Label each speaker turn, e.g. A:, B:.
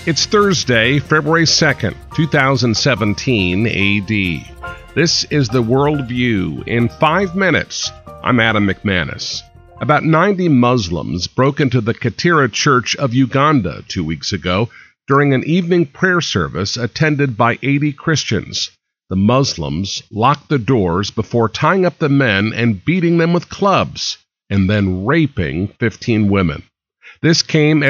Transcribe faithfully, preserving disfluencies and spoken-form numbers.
A: It's Thursday, February second, two thousand seventeen A D. This is the World View in five minutes. I'm Adam McManus. About ninety Muslims broke into the Katira Church of Uganda two weeks ago during an evening prayer service attended by eighty Christians. The Muslims locked the doors before tying up the men and beating them with clubs, and then raping fifteen women. This came